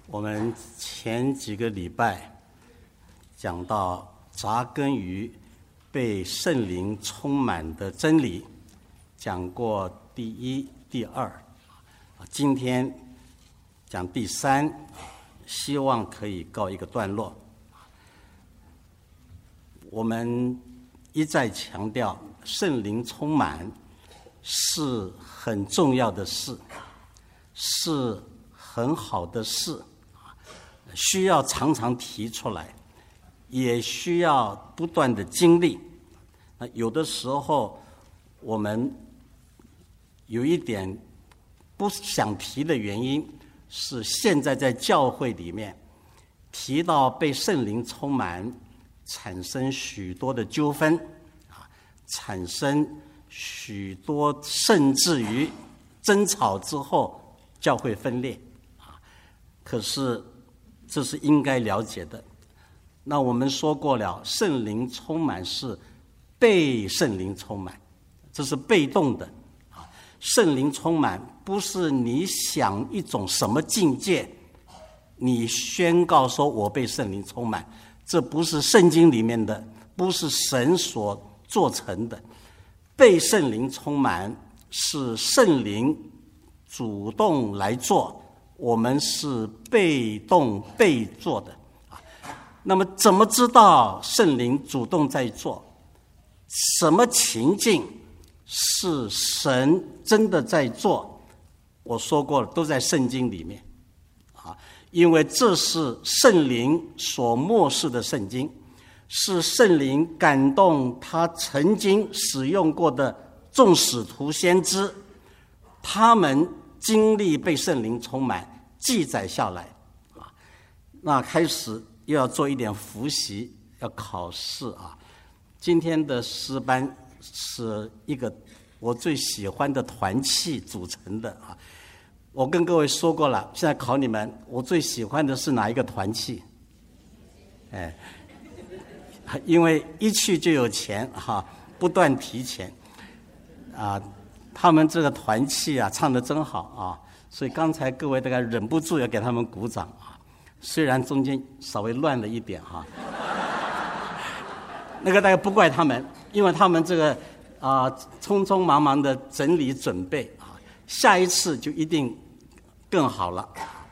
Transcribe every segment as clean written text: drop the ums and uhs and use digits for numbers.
我们前几个礼拜讲到扎根于被圣灵充满的真理，讲过第一、第二，今天讲第三，希望可以告一个段落。我们一再强调，圣灵充满是很重要的事，是很好的事，需要常常提出来，也需要不断的经历。有的时候我们有一点不想提的原因，是现在在教会里面提到被圣灵充满，产生许多的纠纷，产生许多甚至于争吵之后教会分裂。可是这是应该了解的。那我们说过了，圣灵充满是被圣灵充满，这是被动的。圣灵充满不是你想一种什么境界，你宣告说我被圣灵充满，这不是圣经里面的，不是神所做成的。被圣灵充满是圣灵主动来做，我们是被动被做的。那么怎么知道圣灵主动在做？什么情境是神真的在做？我说过了，都在圣经里面，因为这是圣灵所默示的圣经，是圣灵感动他曾经使用过的众使徒先知，他们经历被圣灵充满，记载下来。那开始又要做一点复习，要考试啊。今天的诗班是一个我最喜欢的团契组成的啊。我跟各位说过了，现在考你们，我最喜欢的是哪一个团契？因为一去就有钱哈，不断提钱啊。他们这个团契啊，唱得真好啊，所以刚才各位大概忍不住要给他们鼓掌啊。虽然中间稍微乱了一点哈，那个大概不怪他们，因为他们这个匆匆忙忙的整理准备啊，下一次就一定更好了。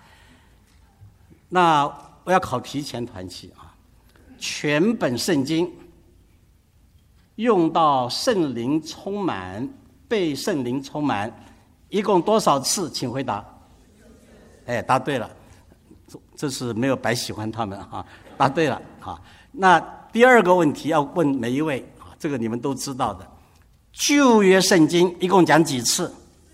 那我要考提前团契啊，全本圣经用到圣灵充满、被圣灵充满，一共多少次？请回答。答对了。这是没有白喜欢他们啊，答对了啊。那第二个问题要问每一位啊，这个你们都知道的。旧约圣经一共讲几次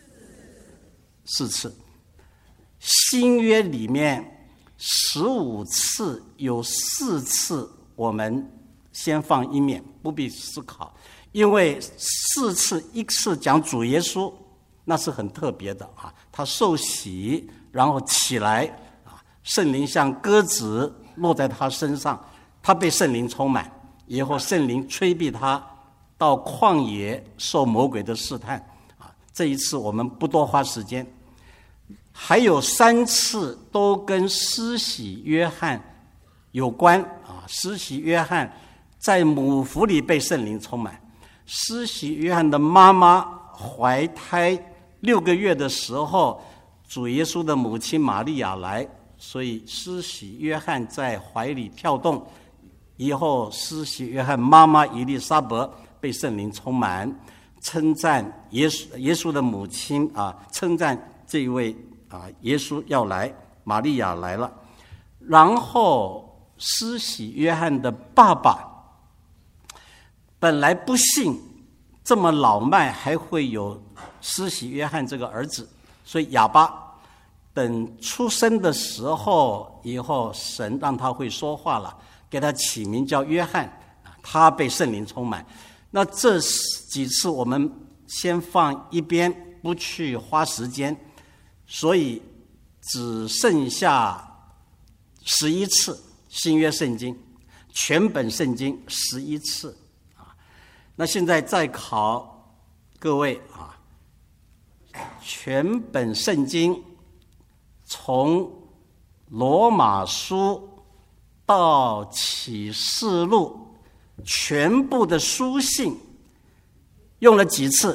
？4次。新约里面15次，有4次我们先放一面，不必思考，因为4次，一次讲主耶稣，那是很特别的啊，他受洗然后起来。圣灵像鸽子落在他身上，他被圣灵充满以后，圣灵催逼他到旷野受魔鬼的试探。这一次我们不多花时间。还有3次都跟施洗约翰有关啊。施洗约翰在母腹里被圣灵充满，施洗约翰的妈妈怀胎6个月的时候，主耶稣的母亲玛利亚来，所以施洗约翰在怀里跳动，以后施洗约翰妈妈以利沙伯被圣灵充满，称赞耶稣的母亲啊，称赞这位啊，耶稣要来，玛利亚来了。然后施洗约翰的爸爸本来不信这么老迈还会有施洗约翰这个儿子，所以哑巴。等出生的时候以后，神让他会说话了，给他起名叫约翰，他被圣灵充满。那这几次我们先放一边，不去花时间，所以只剩下11次新约圣经，全本圣经11次啊。那现在再考各位啊，全本圣经从罗马书到启示录全部的书信用了几次？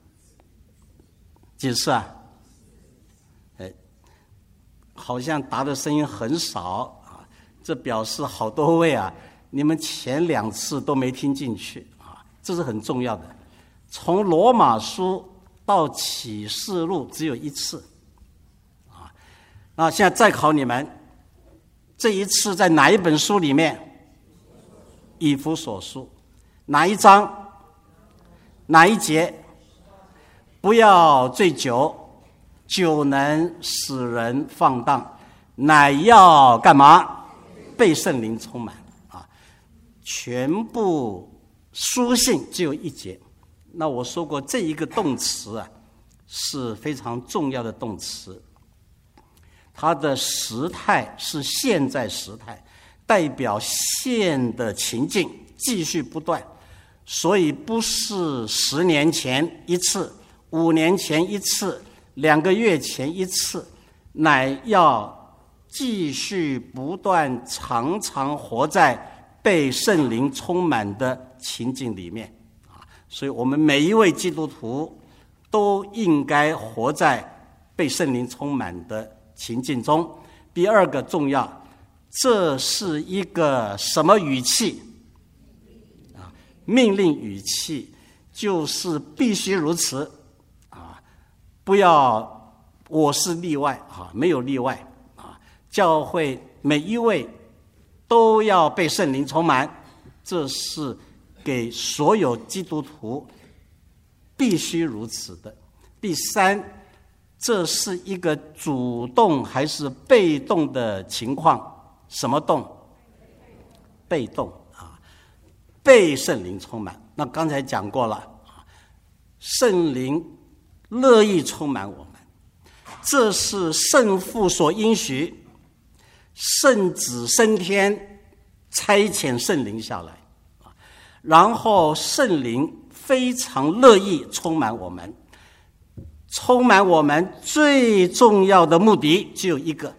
几次啊？好像答的声音很少啊，这表示好多位啊，你们前2次都没听进去啊，这是很重要的。从罗马书到启示录只有1次啊。那现在再考你们，这一次在哪一本书里面？以弗所书哪一章？哪一节？不要醉酒，酒能使人放荡，乃要干嘛？被圣灵充满啊！全部书信只有1节。那我说过，这一个动词啊是非常重要的动词，它的时态是现在时态，代表现的情境继续不断，所以不是10年前1次，5年前1次，2个月前1次，乃要继续不断常常活在被圣灵充满的情境里面啊！所以我们每一位基督徒都应该活在被圣灵充满的情境中。第2个重要，这是一个什么语气啊？命令语气，就是必须如此啊！不要我是例外啊，没有例外啊！教会每一位都要被圣灵充满，这是给所有基督徒必须如此的。第3，这是一个主动还是被动的情况？什么动？被动啊，被圣灵充满。那刚才讲过了啊，圣灵乐意充满我们，这是圣父所应许，圣子升天差遣圣灵下来啊，然后圣灵非常乐意充满我们。充满我们最重要的目的只有一个。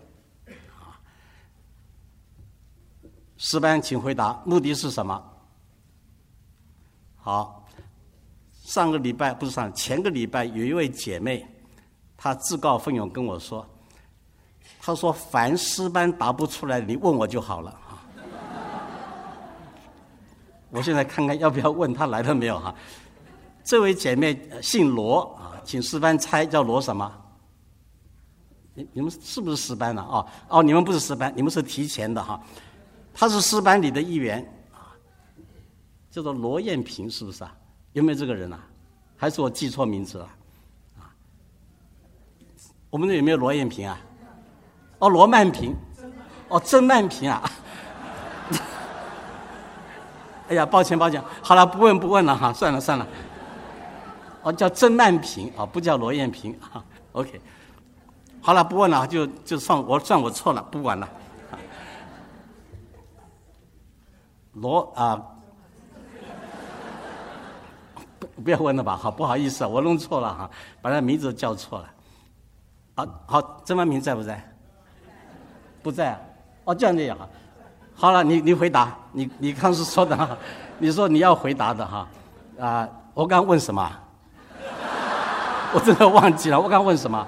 诗班请回答，目的是什么？好，前个礼拜有一位姐妹，她自告奋勇跟我说，她说凡诗班答不出来，你问我就好了。我现在看看要不要问她来了没有哈。这位姐妹姓罗啊，请诗班猜叫罗什么？你们是不是诗班的啊？哦，你们不是诗班，你们是提前的哈。他是诗班里的一员啊，叫做罗艳萍，是不是啊？有没有这个人啊？还是我记错名字了？啊，我们这有没有罗艳萍啊？哦，罗曼萍，哦，曾曼萍啊。哎呀，抱歉，好了，不问了哈，算了。哦，叫曾曼萍啊，不叫罗艳萍啊。OK， 好了，不问了，就算我错了，不管了。不要问了吧，好，不好意思啊，我弄错了哈，把他名字叫错了。好，曾曼萍在不在？不在啊。哦，这样的也好。好了，你回答，你刚是说的哈，你说你要回答的哈。我刚问什么？我真的忘记了，我刚问什么？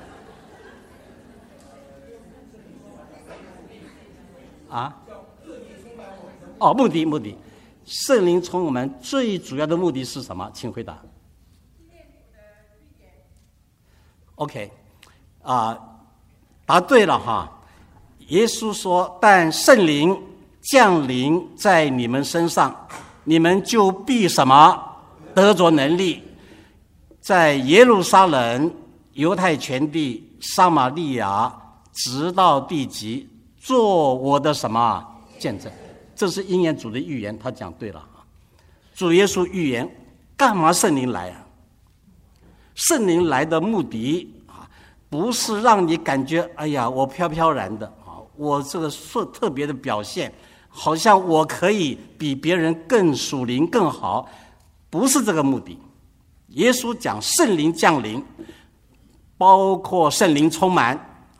啊？哦，目的，圣灵充我们最主要的目的是什么？请回答。OK， 答对了哈。耶稣说：“但圣灵降临在你们身上，你们就必什么？得着能力，在耶路撒冷、犹太全地、撒玛利亚，直到地极，做我的什么见证？”这是应验主的预言，他讲对了啊。主耶稣预言，干嘛圣灵来啊？圣灵来的目的啊，不是让你感觉哎呀，我飘飘然的啊，我这个特别的表现，好像我可以比别人更属灵更好，不是这个目的。耶稣讲圣灵降临，包括圣灵充满啊，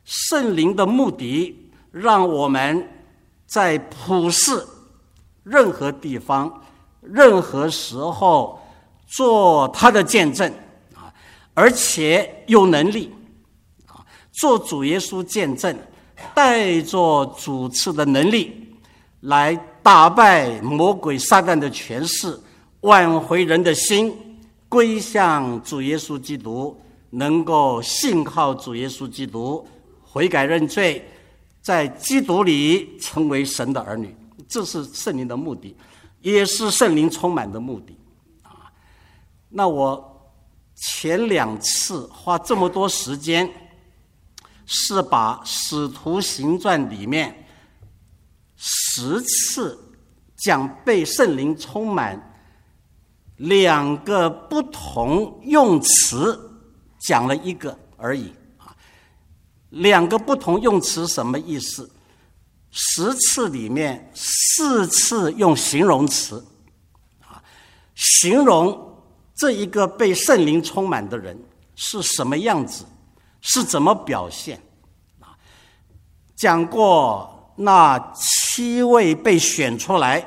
圣灵的目的，让我们在普世任何地方、任何时候做他的见证啊，而且有能力啊，做主耶稣见证，带着主赐的能力来打败魔鬼撒旦的权势，挽回人的心，归向主耶稣基督，能够信靠主耶稣基督，悔改认罪，在基督里成为神的儿女。这是圣灵的目的，也是圣灵充满的目的啊。那我前2次花这么多时间，是把《使徒行传》里面10次讲被圣灵充满2个不同用词讲了1个而已啊。2个不同用词什么意思？10次里面4次用形容词啊，形容这一个被圣灵充满的人是什么样子，是怎么表现啊？讲过那7位被选出来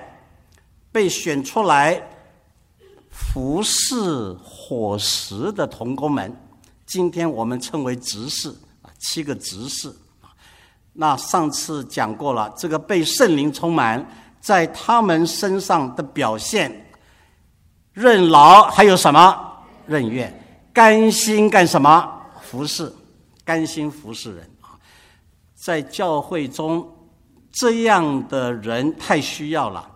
服侍伙食的同工们，今天我们称为执事啊，7个执事。那上次讲过了，这个被圣灵充满在他们身上的表现，任劳还有什么？任愿，甘心干什么？服侍，甘心服侍人啊！在教会中，这样的人太需要了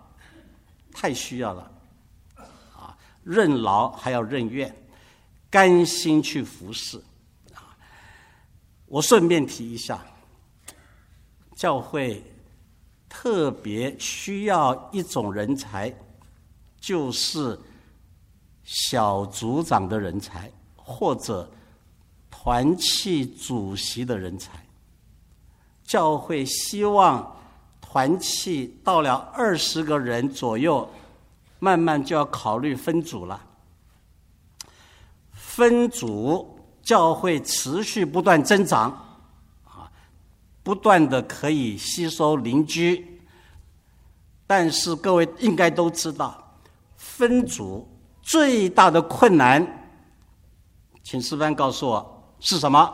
啊！任劳还要任愿，甘心去服侍啊！我顺便提一下。教会特别需要一种人才，就是小组长的人才，或者团契主席的人才。教会希望团契到了20个人左右，慢慢就要考虑分组了。分组，教会持续不断增长。不断的可以吸收邻居，但是各位应该都知道，分组最大的困难，请师范告诉我是什么？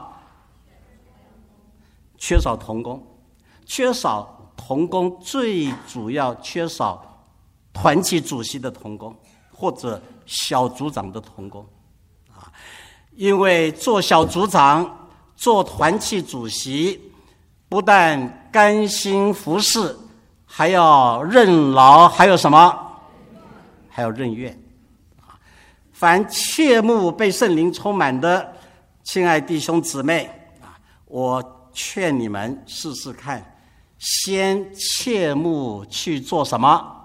缺少同工。缺少同工，最主要缺少团契主席的同工，或者小组长的同工啊。因为做小组长、做团契主席，不但甘心服侍，还要任劳，还有什么？还要任愿。凡切慕被圣灵充满的亲爱弟兄姊妹啊，我劝你们试试看，先切慕去做什么？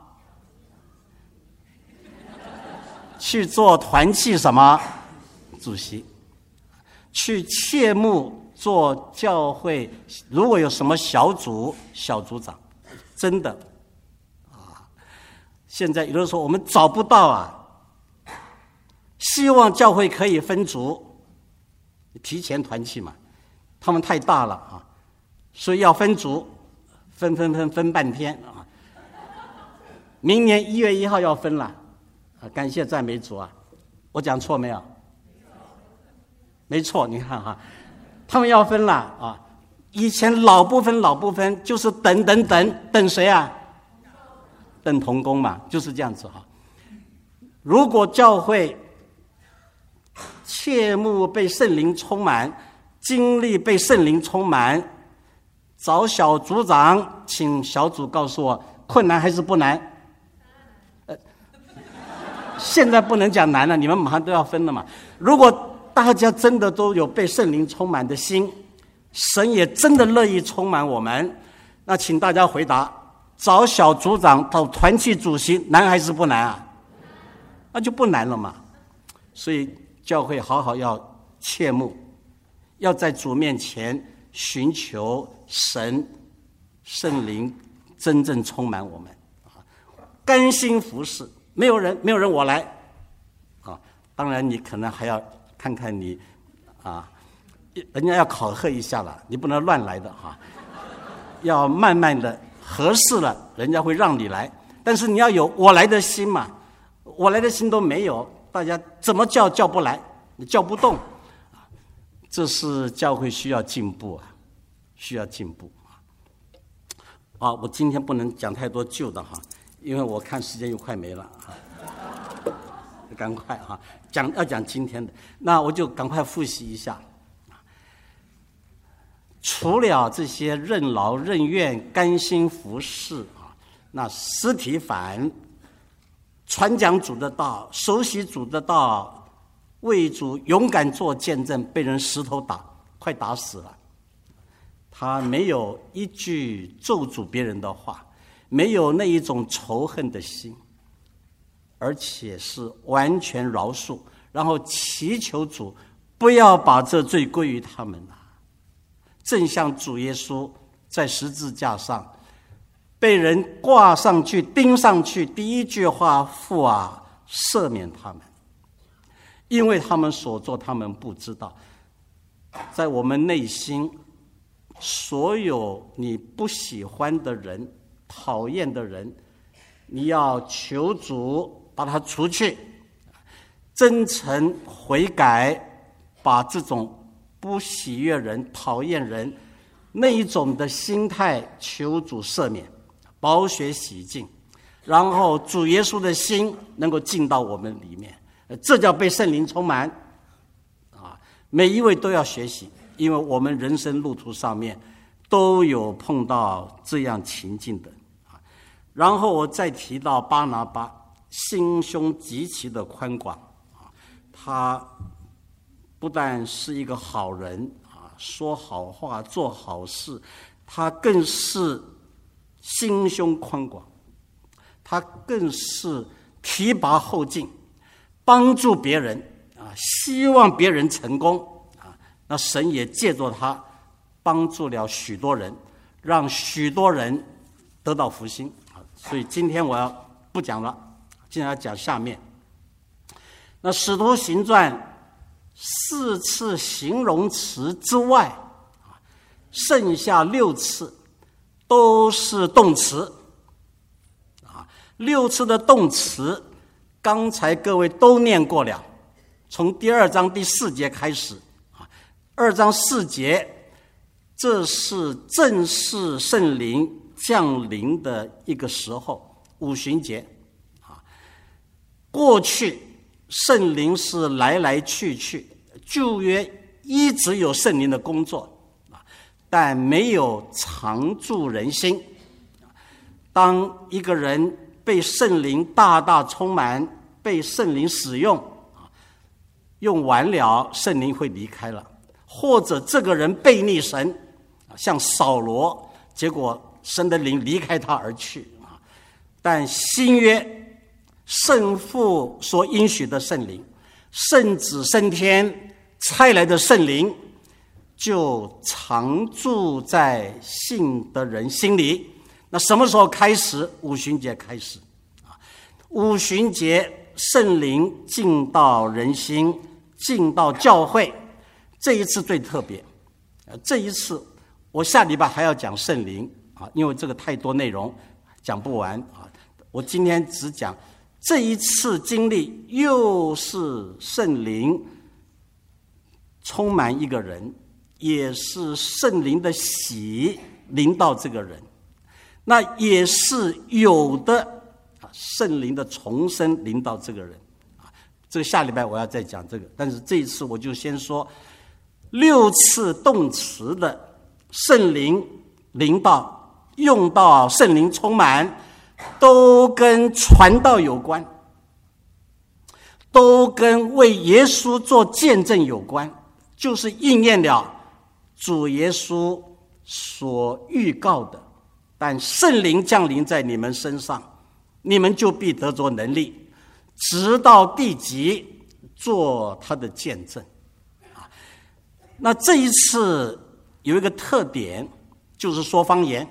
去做团契什么？主席。去切慕做教会，如果有什么小组长，真的啊！现在有的时候我们找不到啊，希望教会可以分组，提前团契嘛，他们太大了啊，所以要分组，分半天啊。明年1月1号要分了啊！感谢赞美主啊！我讲错没有？没错，你看哈。他们要分了啊！以前老不分，就是等谁啊？等同工嘛，就是这样子哈。如果教会切慕被圣灵充满，经历被圣灵充满，找小组长，请小组告诉我，困难还是不难？现在不能讲难了，你们马上都要分了嘛。如果大家真的都有被圣灵充满的心，神也真的乐意充满我们，那请大家回答，找小组长找团契主席难还是不难啊？那就不难了嘛。所以教会好好要切慕，要在主面前寻求神圣灵真正充满我们，甘心服侍，没有人我来啊。当然你可能还要看看你啊人家要考核一下了，你不能乱来的哈，要慢慢的合适了，人家会让你来。但是你要有我来的心嘛，我来的心都没有，大家怎么叫不来，你叫不动。这是教会需要进步啊，需要进步啊！我今天不能讲太多旧的哈，因为我看时间又快没了啊，赶快哈，要讲今天的，那我就赶快复习一下。除了这些任劳任怨、甘心服侍啊，那司提反传讲主的道，熟悉主的道。为主勇敢做见证，被人石头快打死了。他没有一句咒诅别人的话，没有那一种仇恨的心，而且是完全饶恕，然后祈求主不要把这罪归于他们啊。正像主耶稣在十字架上被人挂上去钉上去，第一句话，父啊，赦免他们，因为他们所做他们不知道。在我们内心，所有你不喜欢的人、讨厌的人，你要求主把他除去，真诚悔改，把这种不喜悦人、讨厌人那一种的心态求主赦免，宝血洗净，然后主耶稣的心能够进到我们里面，这叫被圣灵充满啊！每一位都要学习，因为我们人生路途上面都有碰到这样情境的啊。然后我再提到巴拿巴，心胸极其的宽广啊，他不但是一个好人啊，说好话、做好事，他更是心胸宽广，他更是提拔后进，帮助别人啊，希望别人成功啊。那神也借着他帮助了许多人，让许多人得到福音啊。所以今天我要不讲了，今天要讲下面。那使徒行传4次形容词之外啊，剩下6次都是动词啊。6次的动词刚才各位都念过了，从第2章第4节开始啊，2章4节，这是正式圣灵降临的一个时候，五旬节啊。过去圣灵是来来去去，旧约一直有圣灵的工作啊，但没有常住人心。当一个人被圣灵大大充满，被圣灵使用啊，用完了，圣灵会离开了，或者这个人背逆神，像扫罗，结果神的灵离开他而去啊。但新约圣父所应许的圣灵，圣子升天差来的圣灵，就常住在信的人心里。那什么时候开始？五旬节开始啊！五旬节圣灵进到人心，进到教会，这一次最特别。这一次我下礼拜还要讲圣灵啊，因为这个太多内容讲不完啊。我今天只讲这一次经历，又是圣灵充满一个人，也是圣灵的喜临到这个人，那也是有的圣灵的重生临到这个人啊。这个下礼拜我要再讲这个，但是这一次我就先说6次动词的圣灵临到，用到圣灵充满，都跟传道有关，都跟为耶稣做见证有关，就是应验了主耶稣所预告的，但圣灵降临在你们身上，你们就必得着能力，直到地极做他的见证啊。那这一次有一个特点，就是说方言。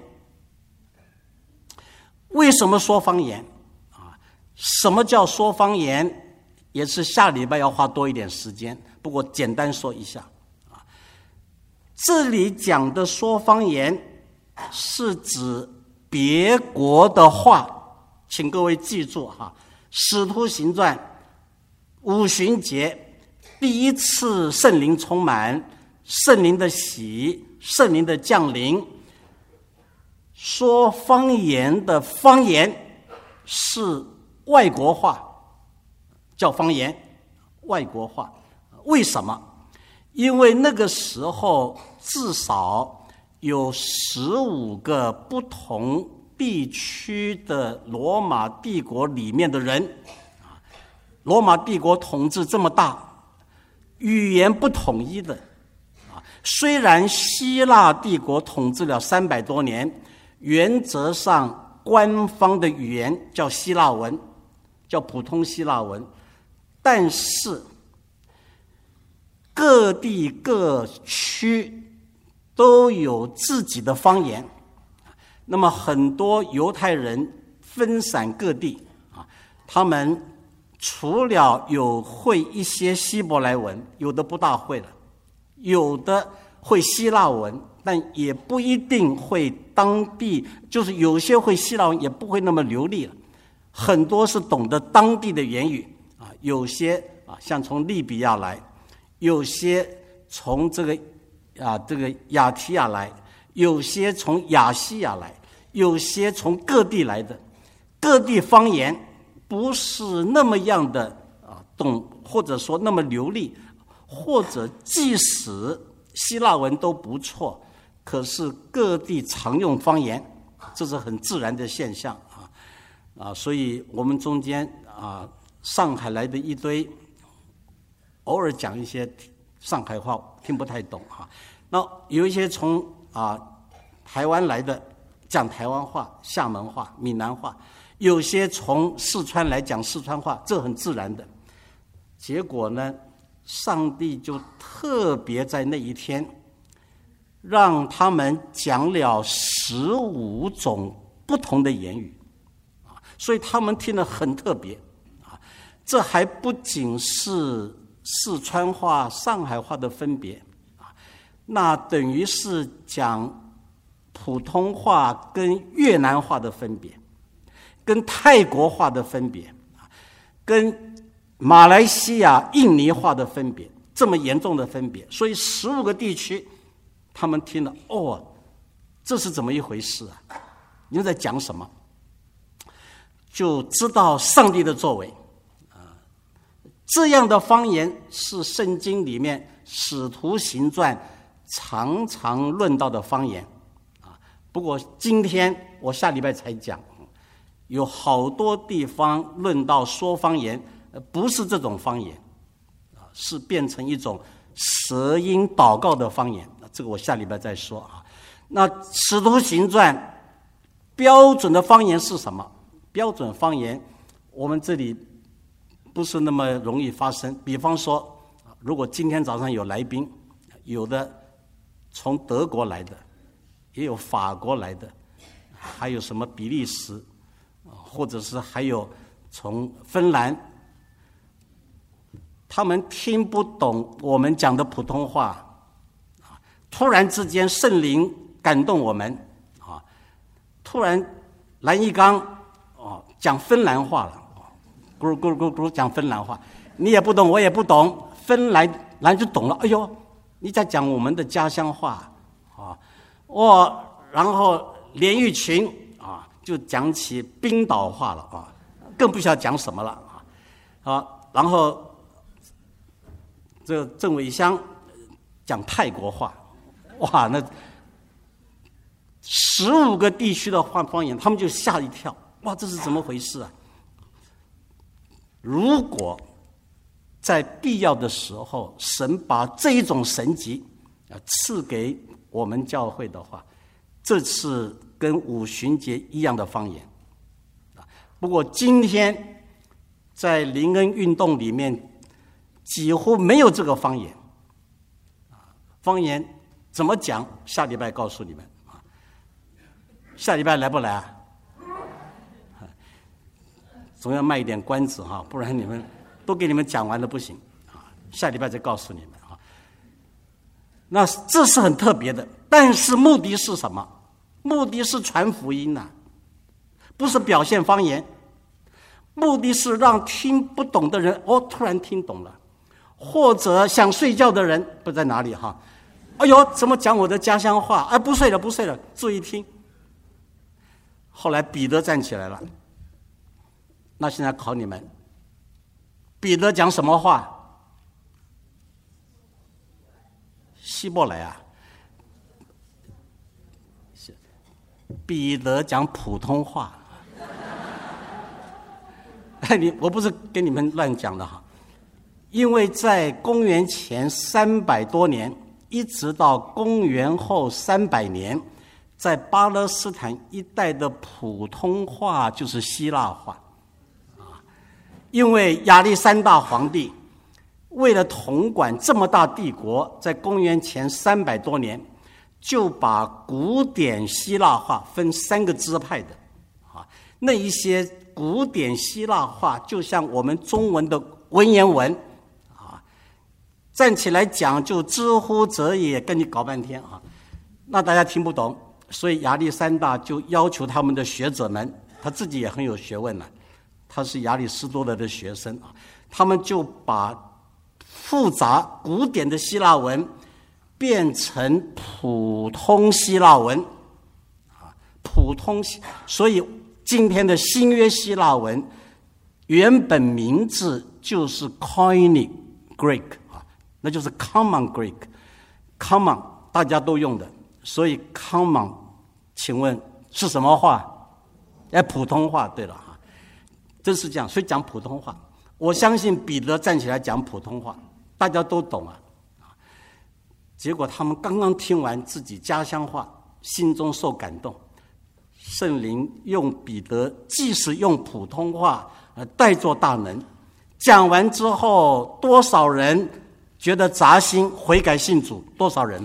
为什么说方言啊？什么叫说方言？也是下礼拜要花多一点时间，不过简单说一下啊。 这里讲的说方言是指别国的话，请各位记住哈，《使徒行传》五旬节第一次圣灵充满，圣灵的喜，圣灵的降临，说方言的方言是外国话，叫方言，外国话。为什么？因为那个时候至少有15个不同地区的罗马帝国里面的人，罗马帝国统治这么大，语言不统一的。虽然希腊帝国统治了300多年，原则上官方的语言叫希腊文，叫普通希腊文，但是各地各区都有自己的方言。那么很多犹太人分散各地啊，他们除了有会一些希伯来文，有的不大会了，有的会希腊文，但也不一定会当地，就是有些会希腊文也不会那么流利了，很多是懂得当地的言语啊，有些啊像从利比亚来，有些从这个亚提亚来，有些从亚细亚来，有些从各地来的，各地方言不是那么样的懂，或者说那么流利，或者即使希腊文都不错，可是各地常用方言，这是很自然的现象所以我们中间上海来的一堆，偶尔讲一些上海话听不太懂那有一些从台湾来的讲台湾话、厦门话、闽南话，有些从四川来讲四川话，这很自然的。结果呢，上帝就特别在那一天让他们讲了15种不同的言语所以他们听得很特别这还不仅是四川话、上海话的分别那等于是讲普通话跟越南话的分别，跟泰国话的分别，跟马来西亚、印尼话的分别，这么严重的分别。所以15个地区他们听了，这是怎么一回事你们在讲什么？就知道上帝的作为这样的方言是圣经里面《使徒行传》常常论到的方言不过今天我下礼拜才讲，有好多地方论到说方言不是这种方言是变成一种舌音祷告的方言，这个我下礼拜再说那《使徒行传》标准的方言是什么？标准方言我们这里不是那么容易发生。比方说，如果今天早上有来宾，有的从德国来的，也有法国来的，还有什么比利时，或者是还有从芬兰，他们听不懂我们讲的普通话突然之间圣灵感动我们突然蓝一刚讲芬兰话了咕咕咕咕讲芬兰话，你也不懂我也不懂，芬兰就懂了，哎呦你在讲我们的家乡话然后连玉群就讲起冰岛话了更不晓得讲什么了然后这个郑伟香讲泰国话，那15个地区的方言他们就吓一跳，这是怎么回事如果在必要的时候神把这一种神迹赐给我们教会的话，这是跟五旬节一样的方言不过今天在灵恩运动里面几乎没有这个方言方言怎么讲下礼拜告诉你们下礼拜来不来总要卖一点关子不然你们都给你们讲完了不行下礼拜再告诉你们那这是很特别的，但是目的是什么？目的是传福音呐，不是表现方言。目的是让听不懂的人突然听懂了，或者想睡觉的人不在哪里哈？哎呦，怎么讲我的家乡话？不睡了，不睡了，注意听。后来彼得站起来了，那现在考你们，彼得讲什么话？希伯来啊？彼得讲普通话。我不是跟你们乱讲的哈，因为在公元前300多年，一直到公元后300年，在巴勒斯坦一带的普通话就是希腊话，因为亚历山大皇帝为了统管这么大帝国，在公元前300多年，就把古典希腊话分3个支派的，那一些古典希腊话就像我们中文的文言文，站起来讲就知乎者也，跟你搞半天那大家听不懂，所以亚历山大就要求他们的学者们，他自己也很有学问他是亚里士多德的学生他们就把复杂古典的希腊文变成普通希腊文所以今天的新约希腊文原本名字就是 Koine Greek 那就是 Common Greek，Common 大家都用的，所以 Common 请问是什么话？普通话。对了真是这样，所以讲普通话。我相信彼得站起来讲普通话，大家都懂结果他们刚刚听完自己家乡话，心中受感动。圣灵用彼得即使用普通话代作大能，讲完之后多少人觉得扎心悔改信主？多少人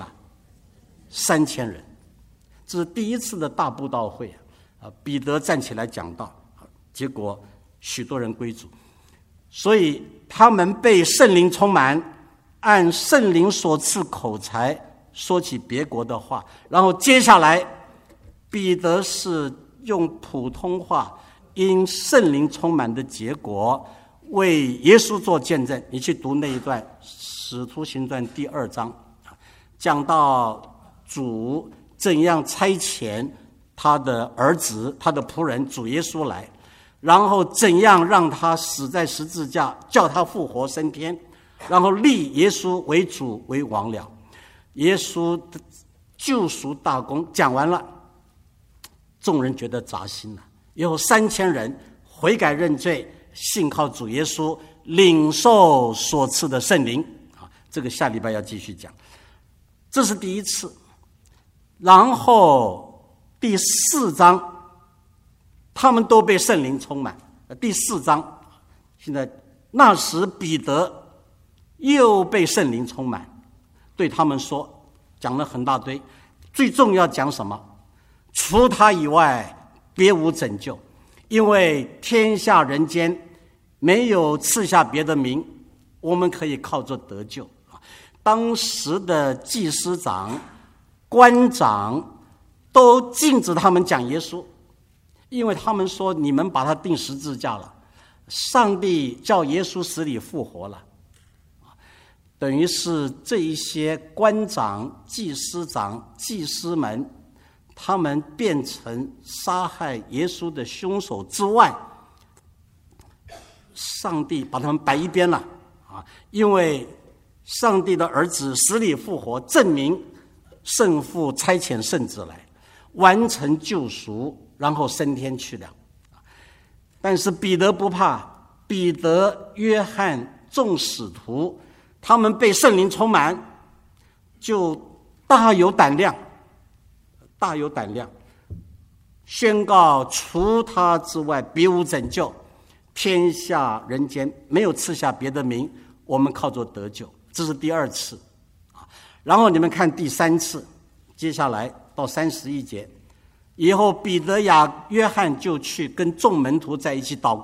？3000人。这是第一次的大布道会彼得站起来讲道，结果许多人归主。所以他们被圣灵充满，按圣灵所赐口才说起别国的话，然后接下来彼得是用普通话，因圣灵充满的结果为耶稣做见证。你去读那一段《使徒行传》第2章，讲到主怎样差遣他的儿子，他的仆人主耶稣来，然后怎样让他死在十字架，叫他复活升天，然后立耶稣为主为王了。耶稣的救赎大功讲完了，众人觉得扎心了，有3000人悔改认罪，信靠主耶稣，领受所赐的圣灵这个下礼拜要继续讲。这是第一次。然后第4章他们都被圣灵充满。第4章现在那时彼得又被圣灵充满，对他们说，讲了很大堆，最重要讲什么？除他以外别无拯救，因为天下人间没有赐下别的名，我们可以靠着得救。当时的祭司长官长都禁止他们讲耶稣，因为他们说你们把他钉十字架了，上帝叫耶稣死里复活了，等于是这一些官长、祭司长、祭司们，他们变成杀害耶稣的凶手之外，上帝把他们摆一边了因为上帝的儿子死里复活，证明圣父差遣圣子来完成救赎，然后升天去了。但是彼得不怕，彼得、约翰、众使徒，他们被圣灵充满，就大有胆量，宣告除他之外别无拯救，天下人间没有赐下别的名，我们靠着得救。这是第2次。然后你们看第3次，接下来到31节，以后彼得、约翰就去跟众门徒在一起祷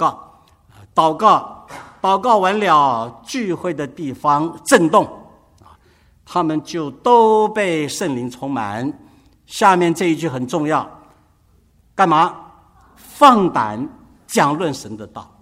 告完了，聚会的地方震动， 他们就都被圣灵充满。下面这一句很重要，干嘛？放胆讲论神的道。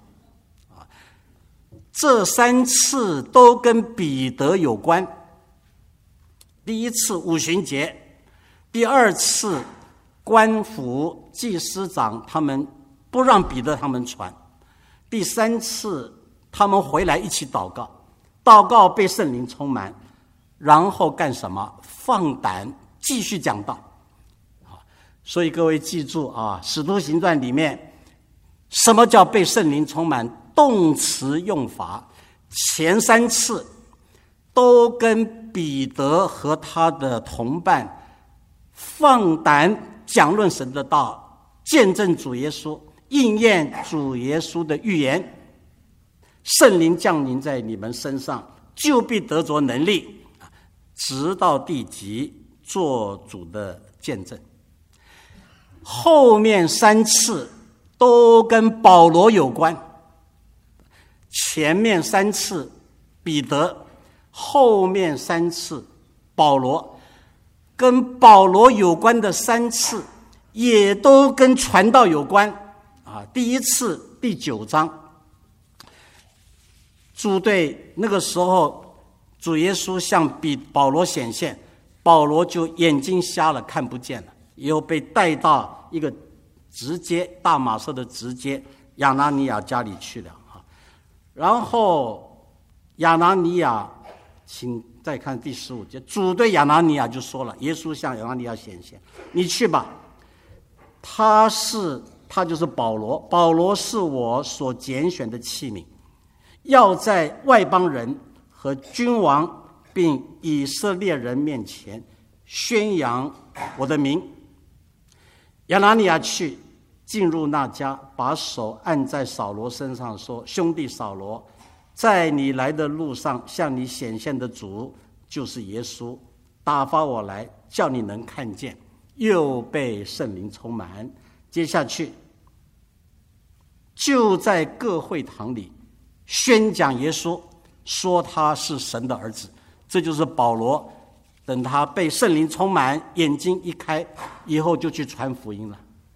这3次都跟彼得有关。第一次五旬节，第二次官府祭司长他们不让彼得他们传，第3次他们回来一起祷告，祷告被圣灵充满，然后干什么？放胆继续讲道。所以各位记住啊，《使徒行传》里面什么叫被圣灵充满？动词用法前3次都跟彼得和他的同伴放胆讲论神的道，见证主耶稣，应验主耶稣的预言。圣灵降临在你们身上，就必得着能力，直到地极做主的见证。后面3次都跟保罗有关，前面3次彼得，后面3次保罗。跟保罗有关的3次也都跟传道有关啊。第一次第9章，主对那个时候主耶稣向保罗显现，保罗就眼睛瞎了，看不见了，又被带到一个直接大马色的直接亚拿尼亚家里去了啊。然后亚拿尼亚，请再看第15节，主对亚拿尼亚就说了，耶稣向亚拿尼亚显现，你去吧，他就是保罗，保罗是我所拣选的器皿，要在外邦人和君王并以色列人面前宣扬我的名。亚拿尼亚去，进入那家，把手按在扫罗身上，说：兄弟扫罗，在你来的路上向你显现的主就是耶稣，打发我来，叫你能看见。又被圣灵充满。接下去就在各会堂里宣讲耶稣，说他是神的儿子。这就是保罗，等他被圣灵充满，眼睛一开以后就去传福音了。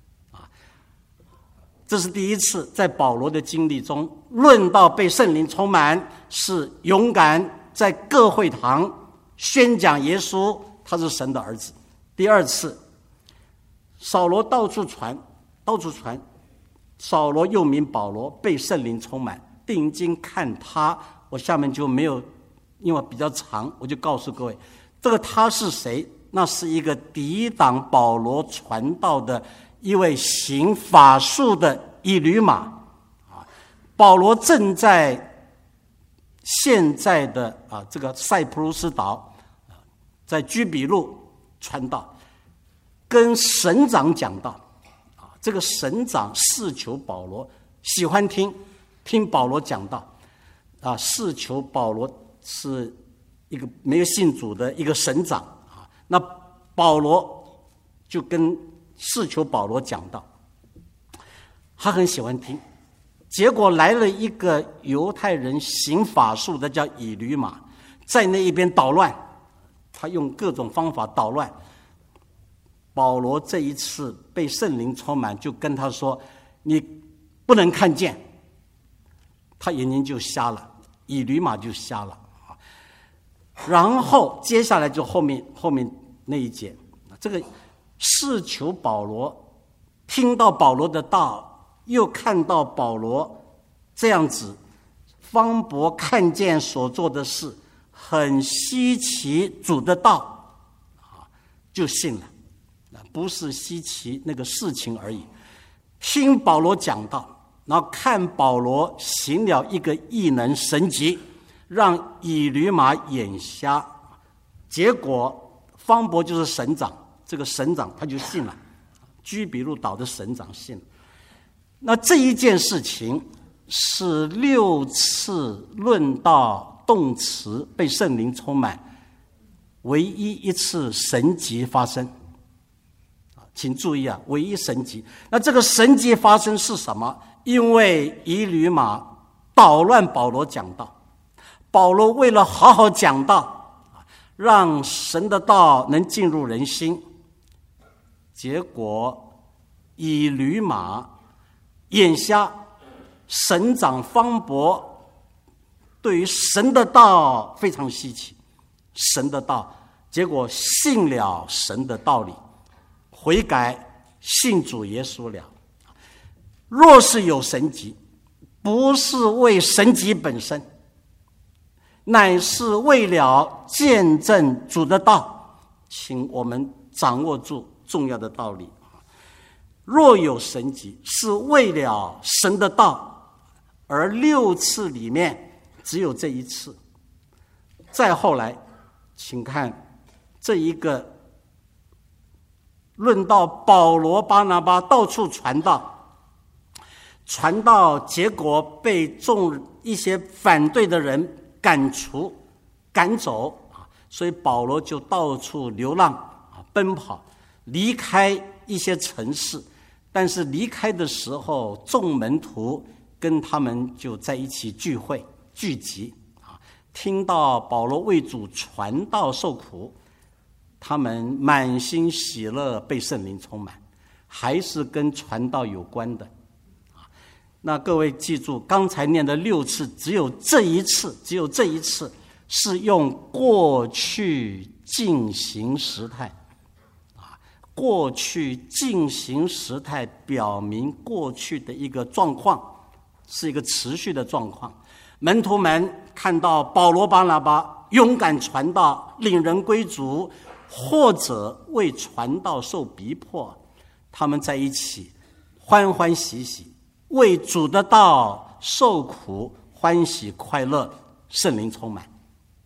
这是第一次在保罗的经历中论到被圣灵充满，是勇敢在各会堂宣讲耶稣他是神的儿子。第二次扫罗到处传，扫罗又名保罗，被圣灵充满，定睛看他。我下面就没有，因为比较长，我就告诉各位，这个他是谁？那是一个抵挡保罗传道的一位行法术的以吕马。保罗正在现在的这个塞浦路斯岛，在居比路传道，跟省长讲道。这个省长试求保罗，喜欢听保罗讲道。试求保罗是一个没有信主的一个省长。那保罗就跟试求保罗讲道，他很喜欢听。结果来了一个犹太人行法术的，叫以吕马，在那一边捣乱，他用各种方法捣乱。保罗这一次被圣灵充满，就跟他说：你不能看见。他眼睛就瞎了，以吕马就瞎了。然后接下来就后面那一节，这个试求保罗，听到保罗的道，又看到保罗这样子方伯看见所做的事，很稀奇主的道，就信了。不是稀奇那个事情而已，听保罗讲道，然后看保罗行了一个异能神迹，让以吕马眼瞎。结果方伯就是省长，这个省长他就信了，居比路岛的省长信了。那这一件事情是6次论到动词被圣灵充满唯一一次神迹发生。请注意唯一神迹。那这个神迹发生是什么？因为以吕马捣乱保罗讲道，保罗为了好好讲道， 让神的道能进入人心。结果以驴马、眼瞎、神长方伯，对于神的道非常稀奇，神的道，结果信了神的道理，悔改信主耶稣了。若是有神迹，不是为神迹本身，乃是为了见证主的道，请我们掌握住重要的道理。若有神迹，是为了神的道，而6次里面只有这一次。再后来，请看这一个论到保罗、巴拿巴到处传道，结果被一些反对的人赶走啊，所以保罗就到处流浪啊，奔跑，离开一些城市。但是离开的时候，众门徒跟他们就在一起聚集啊，听到保罗为主传道受苦，他们满心喜乐，被圣灵充满，还是跟传道有关的。那各位记住，刚才念的6次，只有这一次是用过去进行时态。过去进行时态表明过去的一个状况，是一个持续的状况。门徒们看到保罗、巴拿巴勇敢传道，领人归主，或者为传道受逼迫，他们在一起欢欢喜喜，为主的道受苦，欢喜快乐，圣灵充满。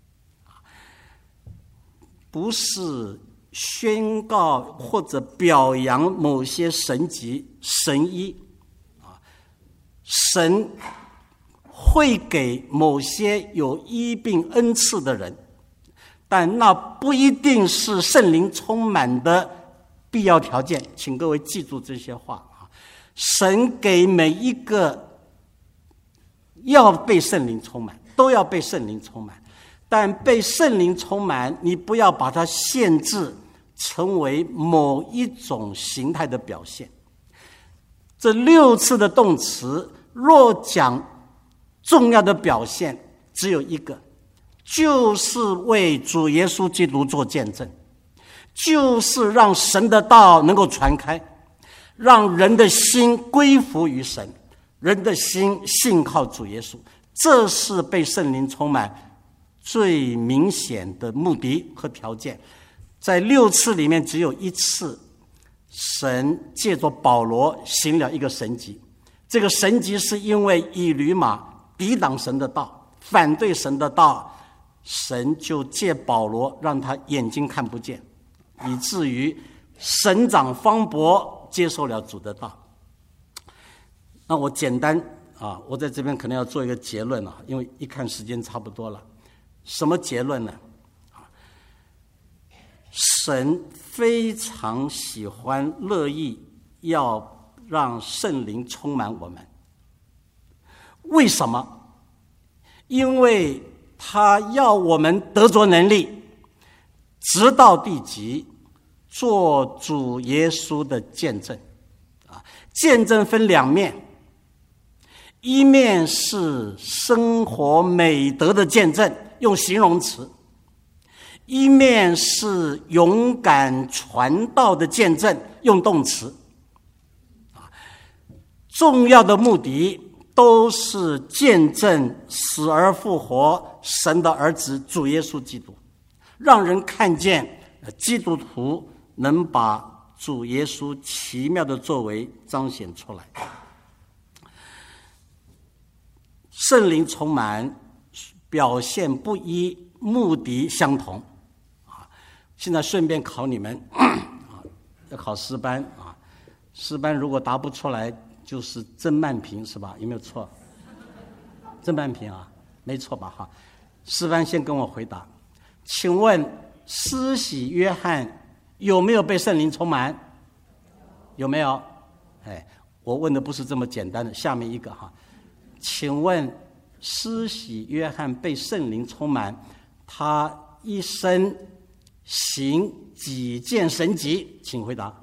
不是宣告或者表扬某些神迹神医啊，神会给某些有医病恩赐的人，但那不一定是圣灵充满的必要条件，请各位记住这些话啊。神给每一个要被圣灵充满，都要被圣灵充满，但被圣灵充满，你不要把它限制成为某一种形态的表现。这6次的动词，若讲重要的表现，只有一个，就是为主耶稣基督做见证，就是让神的道能够传开，让人的心归服于神，人的心信靠主耶稣。这是被圣灵充满最明显的目的和条件。在6次里面只有1次，神借着保罗行了一个神迹。这个神迹是因为以驴马抵挡神的道，反对神的道，神就借保罗让他眼睛看不见，以至于神长方伯接受了主的道。那我简单啊，我在这边可能要做一个结论了，因为一看时间差不多了。什么结论呢？神非常喜欢乐意要让圣灵充满我们。为什么？因为他要我们得着能力，直到地极，做主耶稣的见证。见证分2面，一面是生活美德的见证，用形容词；一面是勇敢传道的见证，用动词。重要的目的都是见证死而复活神的儿子主耶稣基督，让人看见基督徒能把主耶稣奇妙的作为彰显出来。圣灵充满表现不一，目的相同。现在顺便考你们，要考诗班啊。诗班如果答不出来，就是曾曼平是吧？有没有错？曾曼平啊，没错吧？哈，诗班先跟我回答，请问施洗约翰有没有被圣灵充满？有没有？哎，我问的不是这么简单的。下面一个哈，请问施洗约翰被圣灵充满，他一生行几件神迹？请回答。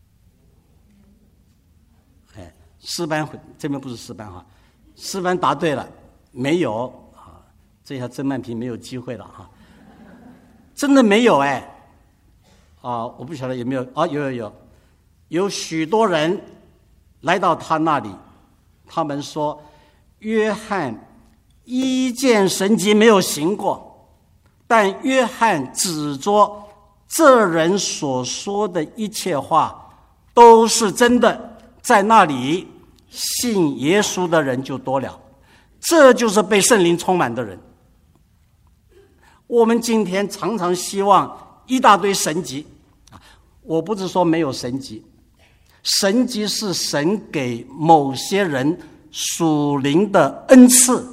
诗班这边不是诗班哈，诗班答对了，没有啊，这下曾曼萍没有机会了哈，真的没有我不晓得有没有有许多人来到他那里，他们说约翰一件神迹没有行过，但约翰指着这人所说的一切话都是真的，在那里信耶稣的人就多了。这就是被圣灵充满的人。我们今天常常希望一大堆神迹，我不是说没有神迹，神迹是神给某些人属灵的恩赐，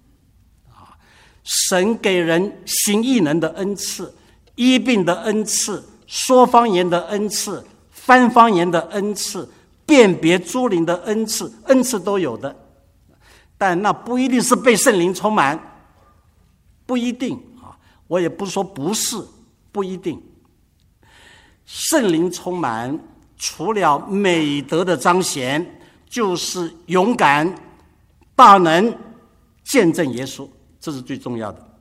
神给人行异能的恩赐，医病的恩赐，说方言的恩赐，翻方言的恩赐，辨别诸灵的恩赐，恩赐都有的，但那不一定是被圣灵充满，不一定啊。我也不是说不是，不一定。圣灵充满，除了美德的彰显，就是勇敢、大能见证耶稣，这是最重要的。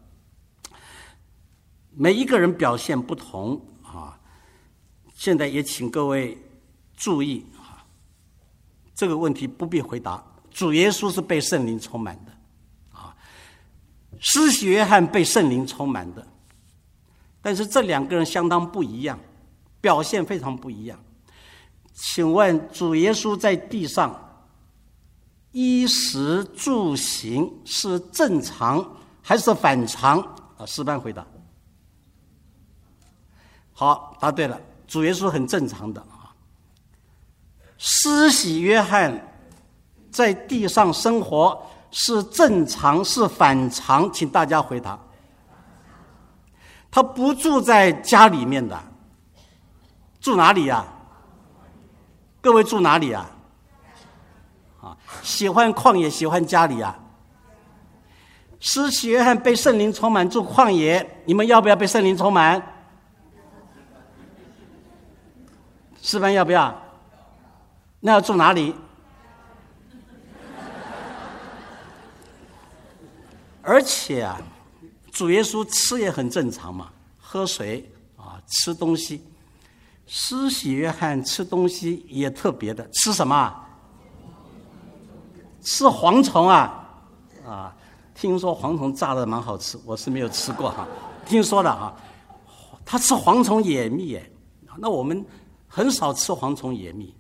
每一个人表现不同现在也请各位注意这个问题不必回答。主耶稣是被圣灵充满的施洗约翰被圣灵充满的，但是这两个人相当不一样，表现非常不一样。请问主耶稣在地上衣食住行是正常还是反常？诗班回答。好，答对了，主耶稣很正常的施洗约翰在地上生活是正常是反常？请大家回答。他不住在家里面的，住哪里呀？各位住哪里呀？喜欢旷野喜欢家里啊？施洗约翰被圣灵充满住旷野，你们要不要被圣灵充满？诗班要不要？那要住哪里？而且主耶稣吃也很正常嘛，喝水吃东西。施洗约翰吃东西也特别的，吃什么？吃蝗虫听说蝗虫炸的蛮好吃，我是没有吃过听说的他吃蝗虫野蜜那我们很少吃蝗虫野蜜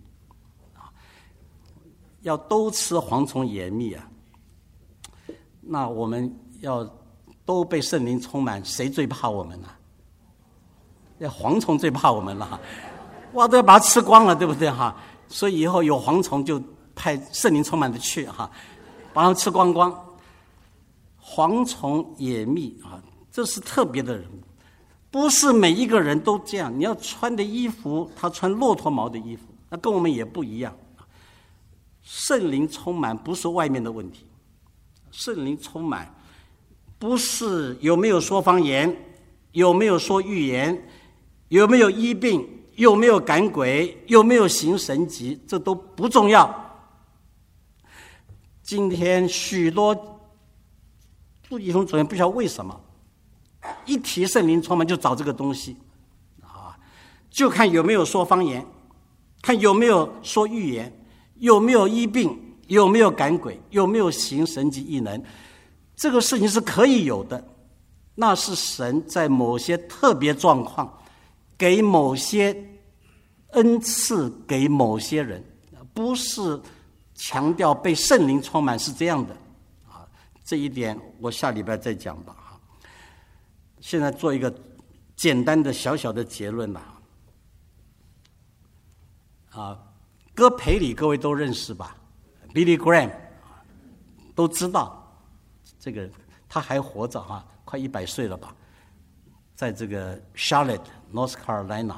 要都吃蝗虫野蜜那我们要都被圣灵充满，谁最怕我们呢？蝗虫最怕我们了都要把它吃光了，对不对所以以后有蝗虫就派圣灵充满的去把它们吃光光。蝗虫野蜜这是特别的人物，不是每一个人都这样。你要穿的衣服，他穿骆驼毛的衣服，那跟我们也不一样。圣灵充满不是外面的问题，圣灵充满不是有没有说方言，有没有说预言，有没有医病，有没有赶鬼，有没有行神迹，这都不重要。今天许多注弟兄姊妹不晓得为什么一提圣灵充满就找这个东西就看有没有说方言，看有没有说预言，有没有医病，有没有赶鬼，有没有行神迹异能。这个事情是可以有的，那是神在某些特别状况给某些恩赐给某些人，不是强调被圣灵充满是这样的这一点我下礼拜再讲吧现在做一个简单的小小的结论哥培里各位都认识吧 Billy Graham 都知道这个人，他还活着快100岁了吧，在这个 Charlotte North Carolina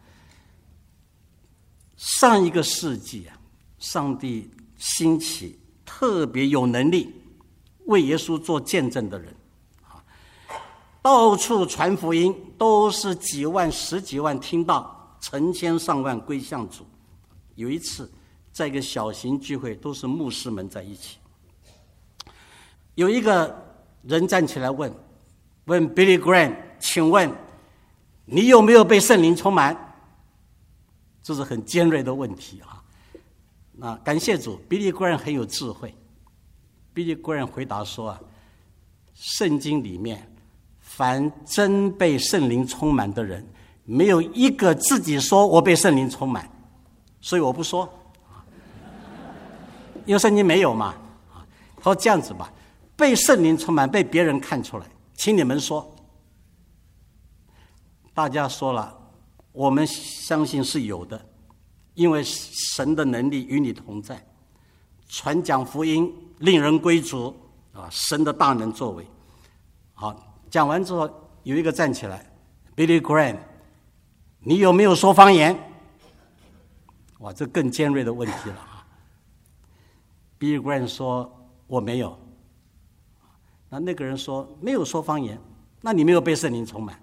上一个世纪上帝兴起特别有能力为耶稣做见证的人到处传福音，都是几万、十几万听到，成千上万归向主。有一次，在一个小型聚会，都是牧师们在一起，有一个人站起来问 Billy Graham， 请问你有没有被圣灵充满？这是很尖锐的问题啊。那感谢主 ，Billy Graham 很有智慧。Billy Graham 回答说圣经里面凡真被圣灵充满的人，没有一个自己说我被圣灵充满，所以我不说，因为圣经没有嘛。他说这样子吧，被圣灵充满被别人看出来，请你们说。大家说了，我们相信是有的，因为神的能力与你同在，传讲福音令人归主神的大能作为。好，讲完之后，有一个站起来 ，Billy Graham， 你有没有说方言？哇，这更尖锐的问题了Billy Graham 说我没有。那个人说没有说方言，那你没有被圣灵充满。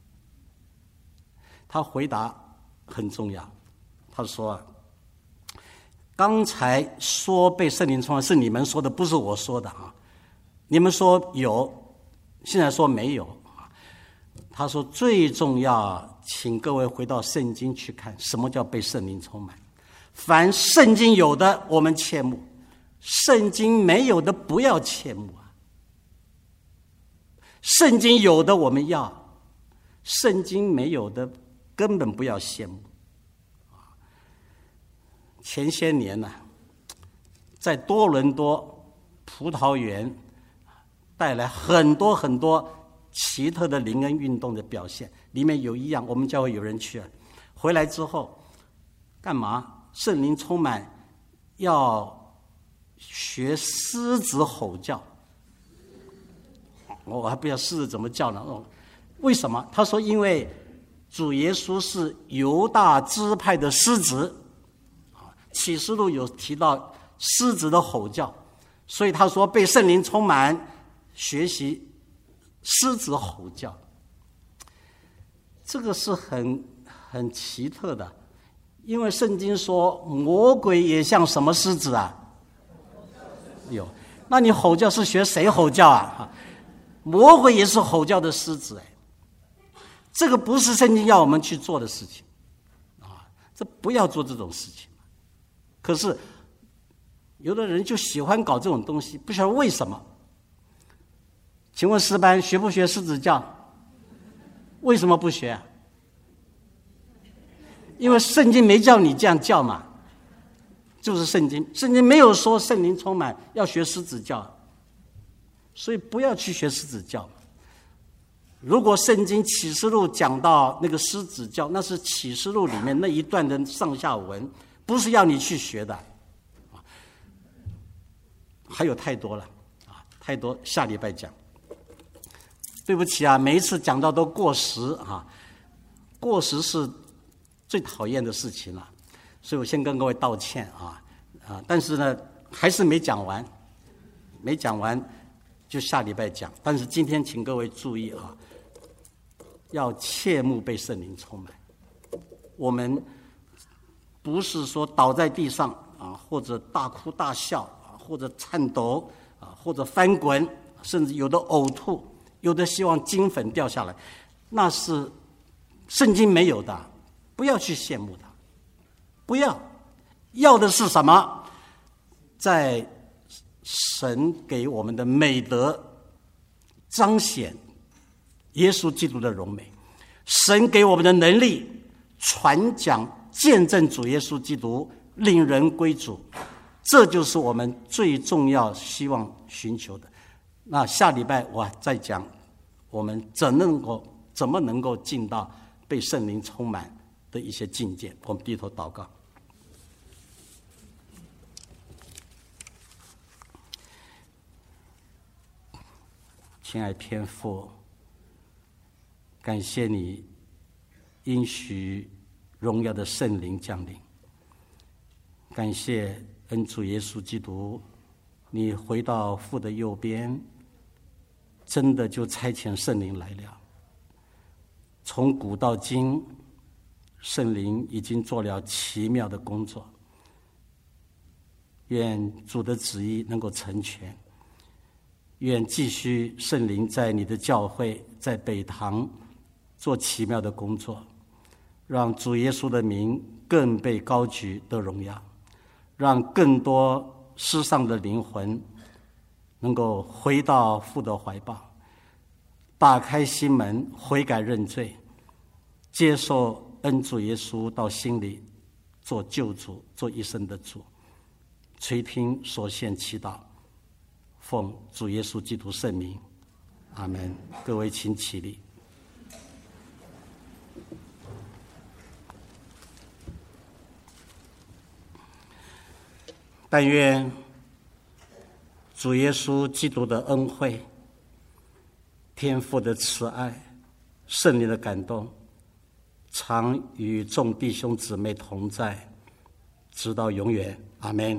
他回答很重要，他说刚才说被圣灵充满是你们说的，不是我说的你们说有，现在说没有。他说最重要，请各位回到圣经去看什么叫被圣灵充满。凡圣经有的我们切慕，圣经没有的不要切慕圣经有的我们要，圣经没有的根本不要羡慕。前些年在多伦多葡萄园带来很多很多奇特的灵恩运动的表现，里面有一样，我们教会有人去了，回来之后干嘛？圣灵充满，要学狮子吼叫。我还不知道狮子怎么叫呢。为什么？他说因为主耶稣是犹大支派的狮子，启示录有提到狮子的吼叫，所以他说被圣灵充满，学习狮子吼叫。这个是很奇特的，因为圣经说魔鬼也像什么狮子有，那你吼叫是学谁吼叫魔鬼也是吼叫的狮子这个不是圣经要我们去做的事情这不要做这种事情。可是有的人就喜欢搞这种东西，不晓得为什么。请问诗班学不学狮子叫？为什么不学因为圣经没叫你这样叫嘛，就是圣经没有说圣灵充满要学狮子叫，所以不要去学狮子叫。如果圣经启示录讲到那个狮子叫，那是启示录里面那一段的上下文，不是要你去学的还有太多了太多，下礼拜讲。对不起每一次讲到都过时过时是最讨厌的事情了，所以我先跟各位道歉但是呢还是没讲完就下礼拜讲。但是今天请各位注意要切慕被圣灵充满。我们不是说倒在地上或者大哭大笑或者颤抖或者翻滚，甚至有的呕吐，有的希望金粉掉下来，那是圣经没有的，不要去羡慕它，不要的是什么？在神给我们的美德彰显耶稣基督的荣美，神给我们的能力传讲见证主耶稣基督，令人归主，这就是我们最重要希望寻求的。那下礼拜我再讲我们怎么能够进到被圣灵充满的一些境界。我们低头祷告。亲爱天父，感谢你应许荣耀的圣灵降临，感谢恩主耶稣基督，你回到父的右边， 真的就差遣圣灵来了。从古到今，圣灵已经做了奇妙的工作。愿主的旨意能够成全，愿继续圣灵在你的教会，在北堂做奇妙的工作，让主耶稣的名更被高举得荣耀，让更多失丧的灵魂能够回到父的怀抱，打开心门，悔改认罪，接受恩主耶稣到心里做救主，做一生的主。垂听所献祈祷，奉主耶稣基督圣名，阿们。各位请起立。但愿主耶稣基督的恩惠、天父的慈爱、圣灵的感动，常与众弟兄姊妹同在，直到永远。阿们。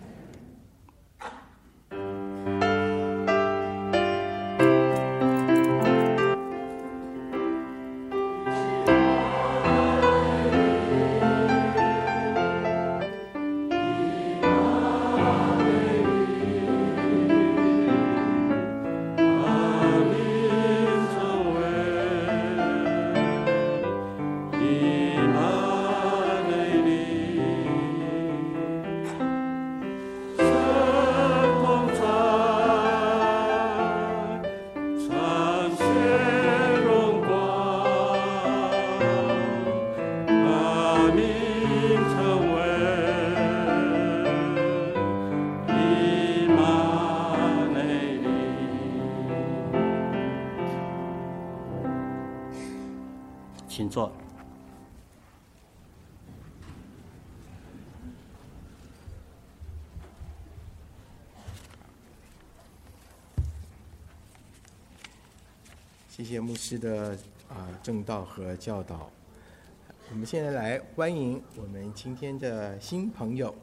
请坐。 谢谢牧师的正道和教导。我们现在来欢迎我们今天的新朋友。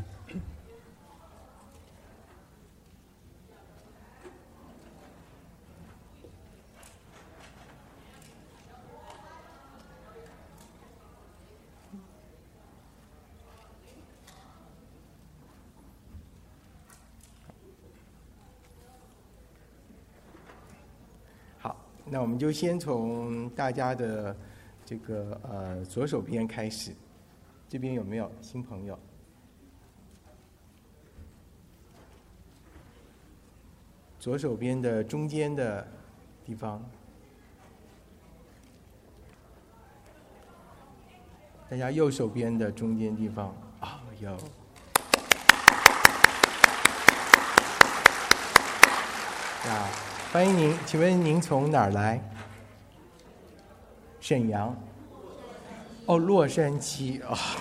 那我们就先从大家的这个左手边开始，这边有没有新朋友？左手边的中间的地方，大家右手边的中间地方有。欢迎您，请问您从哪儿来？沈阳。洛杉矶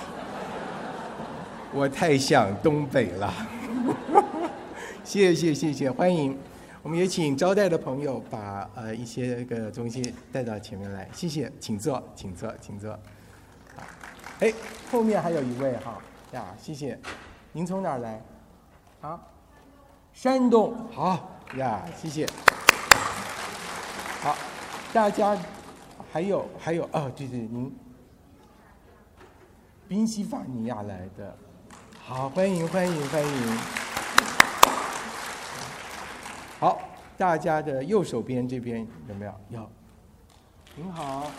我太想东北了。谢谢，欢迎。我们也请招待的朋友把一些个东西带到前面来，谢谢，请坐。后面还有一位谢谢。您从哪儿来？山东。谢谢。好，大家还有对，您宾夕法尼亚来的，好，欢迎。好，大家的右手边这边有没有？有。您好，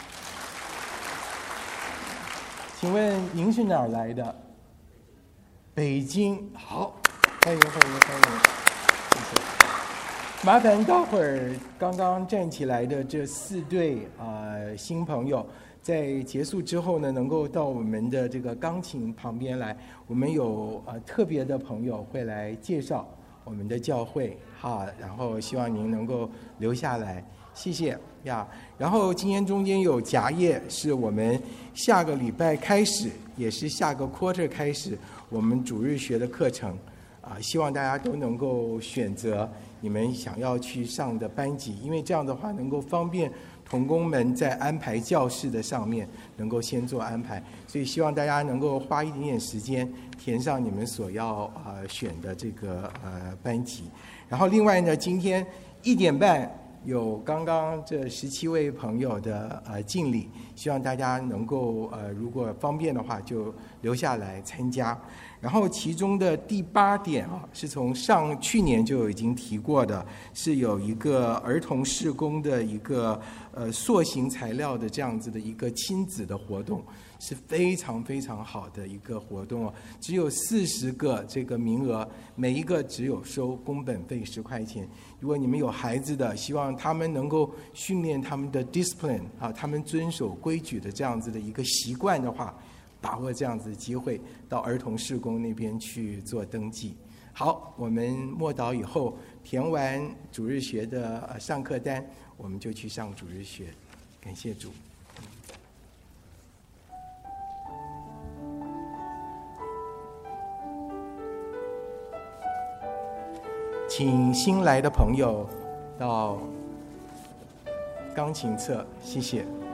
请问您是哪儿来的？北京。好，欢迎。谢谢。麻烦待会儿刚刚站起来的这4对新朋友，在结束之后呢，能够到我们的这个钢琴旁边来。我们有特别的朋友会来介绍我们的教会然后希望您能够留下来，谢谢呀。然后今天中间有夹页，是我们下个礼拜开始，也是下个 quarter 开始我们主日学的课程希望大家都能够选择你们想要去上的班级，因为这样的话能够方便同工们在安排教室的上面能够先做安排，所以希望大家能够花一点点时间填上你们所要选的这个班级。然后另外呢，今天1点半有刚刚这17位朋友的敬礼，希望大家能够如果方便的话就留下来参加。然后其中的第8点是从去年就已经提过的，是有一个儿童事工的一个塑形材料的这样子的一个亲子的活动，是非常非常好的一个活动只有40个这个名额，每一个只有收工本费10块钱。如果你们有孩子的，希望他们能够训练他们的 discipline 他们遵守规矩的这样子的一个习惯的话，把握这样子的机会到儿童事工那边去做登记。好，我们默祷以后填完主日学的上课单，我们就去上主日学。感谢主。请新来的朋友到钢琴侧，谢谢。